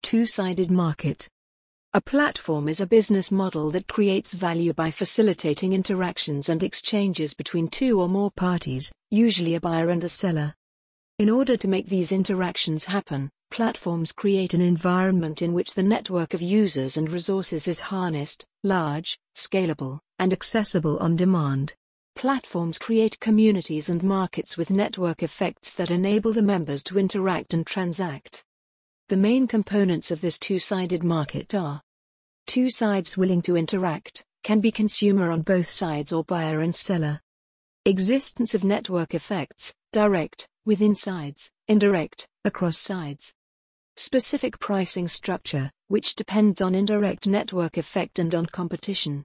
Two-sided market. A platform is a business model that creates value by facilitating interactions and exchanges between two or more parties, usually a buyer and a seller. In order to make these interactions happen, platforms create an environment in which the network of users and resources is harnessed, large, scalable, and accessible on demand. Platforms create communities and markets with network effects that enable the members to interact and transact. The main components of this two-sided market are: two sides willing to interact, can be consumer on both sides or buyer and seller. Existence of network effects, direct, within sides, indirect, across sides. Specific pricing structure, which depends on indirect network effect and on competition.